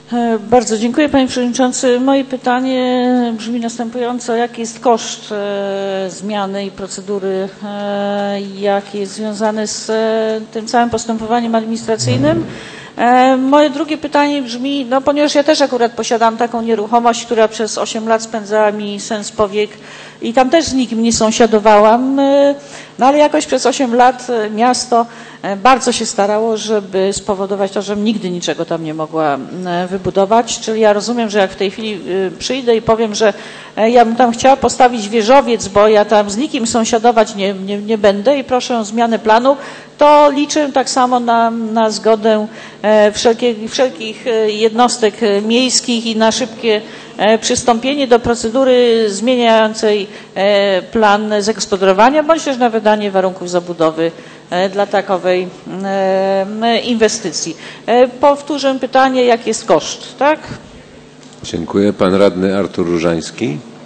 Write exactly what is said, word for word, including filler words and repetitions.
Bardzo dziękuję, panie przewodniczący. Moje pytanie brzmi następująco. Jaki jest koszt e, zmiany i procedury, e, jaki jest związany z e, tym całym postępowaniem administracyjnym? E, moje drugie pytanie brzmi, no ponieważ ja też akurat posiadam taką nieruchomość, która przez osiem lat spędzała mi sens powiek i tam też z nikim nie sąsiadowałam, e, no ale jakoś przez osiem lat miasto bardzo się starało, żeby spowodować to, żebym nigdy niczego tam nie mogła wybudować. Czyli ja rozumiem, że jak w tej chwili przyjdę i powiem, że ja bym tam chciała postawić wieżowiec, bo ja tam z nikim sąsiadować nie, nie, nie będę i proszę o zmianę planu, to liczę tak samo na, na zgodę wszelkich, wszelkich jednostek miejskich i na szybkie przystąpienie do procedury zmieniającej plan zagospodarowania, bądź też na wydanie warunków zabudowy dla takowej inwestycji. Powtórzę pytanie, jaki jest koszt, tak? Dziękuję. Pan radny Artur Różański.